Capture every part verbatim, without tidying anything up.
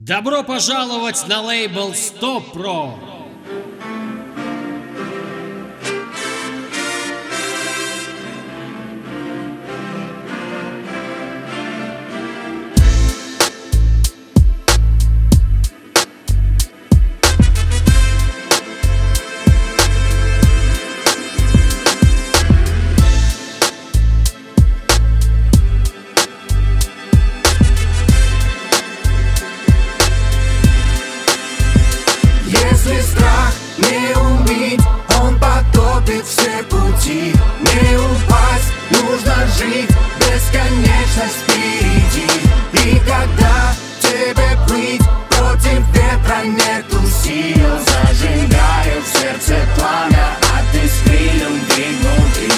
Добро пожаловать на лейбл сто про. Если страх не убить, он потопит все пути. Не упасть, нужно жить, бесконечность впереди. И когда тебе плыть против ветра нету сил, зажигаю в сердце пламя, а ты с крыльем внутри.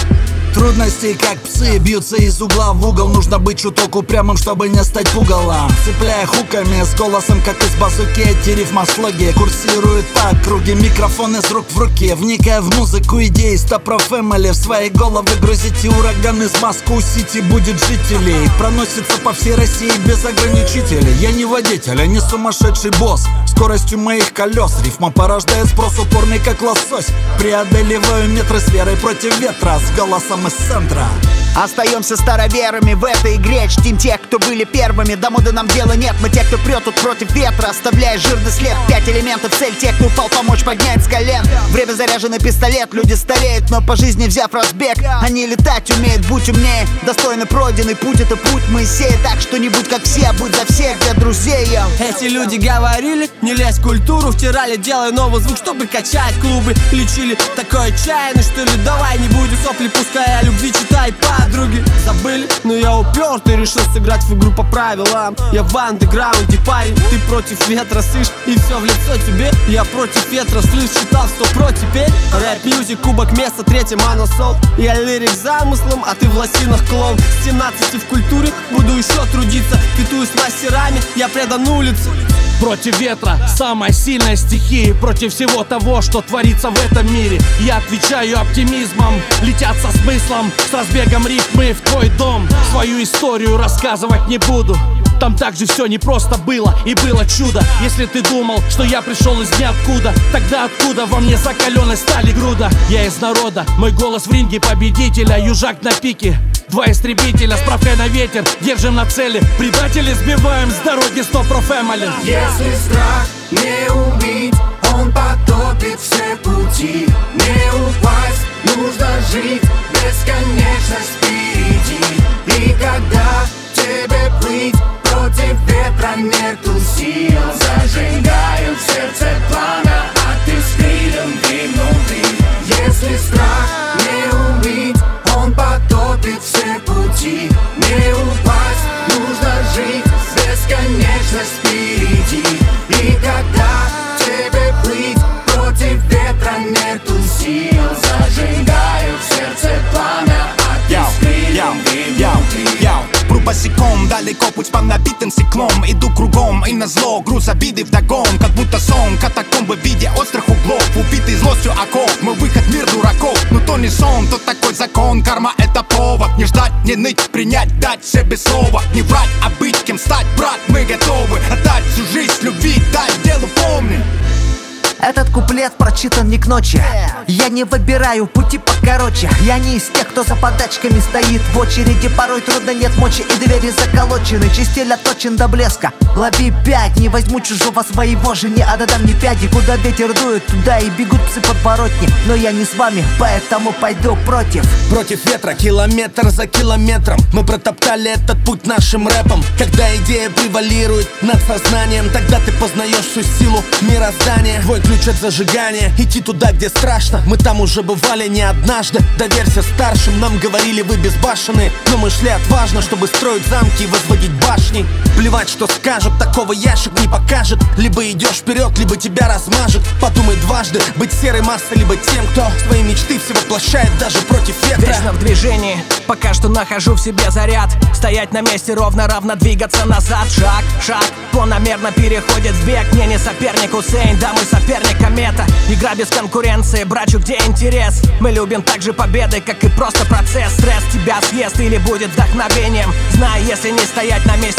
Трудности, как псы, бьются из угла в угол. Нужно быть чуток упрямым, чтобы не стать пугалом. Цепляя хуками, с голосом, как из базуки. Эти рифмослоги курсируют по округе. Микрофон из рук в руки. Вникая в музыку идеи сто про фэмили. В свои головы грузите ураган из Москву-Сити. Будет жителей, проносится по всей России без ограничителей. Я не водитель, а не сумасшедший босс. Скоростью моих колес рифма порождает спрос, упорный как лосось. Преодолеваю метры с верой против ветра, с голосом из центра. Остаемся староверами в этой игре. Чтим тех, кто были первыми. До моды нам дела нет, мы те, кто прет тут против ветра, оставляя жирный след. Пять элементов, цель тех, кто упал, помочь поднять с колен. Время заряженный пистолет, люди стареют, но по жизни взяв разбег. Они летать умеют, будь умнее. Достойно пройденный путь, это путь Моисея. Так что не будь как все, будь за всех для друзей. Эти люди говорили, не лезь в культуру. Втирали, делай новый звук, чтобы качать клубы. Лечили такой отчаянный, что ли, давай не будем сопли, пускай о любви читай подруги. Забыли, но я упертый, решил сыграть в игру по правилам. Я в андеграунде, парень, ты против ветра, слышь, и все в лицо тебе. Я против ветра, слышь, читал сто про теперь. Рэп-мьюзик, кубок место, третье моносол. Я лирик замыслом, а ты в лосинах клоун. С семнадцати в культуре буду еще трудиться. Фитую с мастерами, я предан улице. Против ветра, самая сильная стихия. Против всего того, что творится в этом мире. Я отвечаю оптимизмом, летят со смыслом, с разбегом рифмы в твой дом. Свою историю рассказывать не буду. Там также все не просто было, и было чудо. Если ты думал, что я пришел из ниоткуда, тогда откуда во мне закаленной стали груда? Я из народа, мой голос в ринге победителя. Южак на пике, два истребителя, справкой на ветер, держим на цели. Предателей сбиваем с дороги сто про фэмили. Если страх не убить, он потопит все пути. Не упасть, нужно жить, бесконечность впереди. И когда тебе плыть против ветра нету сил, зажигаю в сердце пламя, а ты с крыльем внутри. Если страх не убить, он потопит все пути. Не упасть, нужно жить, бесконечность впереди. И когда тебе плыть против ветра нету сил, зажигаю в сердце пламя, а ты с крыльем внутри. Пру босиком, далеко путь по набитым стеклом. Иду кругом и назло, груз обиды вдогон. Как будто сон, катакомбы в виде острых углов. Убитый злостью оков, мой выход в мир дураков. Но то не сон, то такой закон. Карма это повод, не ждать, не ныть, принять, дать себе слово. Не врать, а быть кем стать, брат, мы готовы отдать всю жизнь любви, дать делу помни. Этот куплет прочитан не к ночи. Я не выбираю пути покороче. Я не из тех, кто за подачками стоит в очереди. Порой трудно, нет мочи и двери заколочены. Чистиль отточен до блеска. Лови пять, не возьму чужого своего же. Не отдам ни пяди, куда ветер дует, туда и бегут псы подворотни. Но я не с вами, поэтому пойду против. Против ветра, километр за километром. Мы протоптали этот путь нашим рэпом. Когда идея превалирует над сознанием, тогда ты познаешь всю силу мироздания. Твой ключ от зажигания, идти туда, где страшно. Мы там уже бывали не однажды. Доверься старшим, нам говорили, вы безбашенные. Но мы шли отважно, чтобы строить замки и возводить башни. Плевать, что скажут, такого ящик не покажет. Либо идешь вперед, либо тебя размажет. Подумай дважды, быть серой массой, либо тем, кто свои мечты все воплощает даже против ветра. Вечно в движении, пока что нахожу в себе заряд. Стоять на месте ровно, равно двигаться назад. Шаг, шаг, планомерно переходит в бег. Мне не соперник Усейн, да мой соперник комета. Игра без конкуренции, брачу, где интерес. Мы любим так же победы, как и просто процесс. Стресс тебя съест или будет вдохновением. Знай, если не стоять на месте, ведь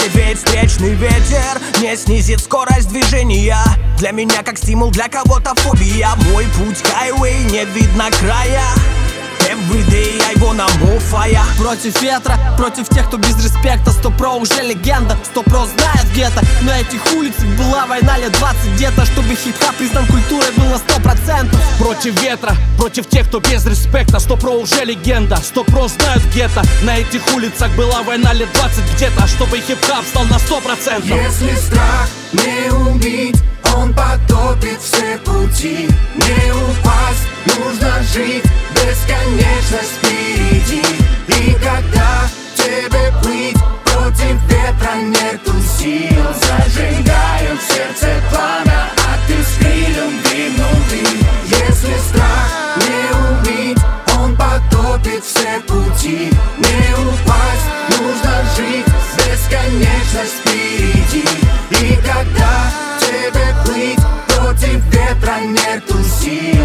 встречный ветер не снизит скорость движения. Для меня как стимул, для кого-то фобия. Мой путь хайвей, не видно края. Everyday I wanna move fire. Против ветра, против тех, кто без респекта. Сто про уже легенда, сто про знает где-то. На этих улицах была война лет двадцать где-то. Чтобы хип-хап признан культурой был на сто процентов. Против ветра, против тех, кто без респекта. Сто про уже легенда, сто про знают где-то. На этих улицах была война лет двадцать где-то. Чтобы хип-хап стал на сто процентов. Если страх не убить, он потопит все пути. Не упасть, нужно жить, бесконечность впереди. И когда тебе плыть, против ветра нету сил. Зажигаю в сердце пламя, а ты с крыльем двинутый. Если страх не убить, он потопит все пути. Не упасть, нужно жить, бесконечность впереди. И когда тебе плыть, против ветра нету сил.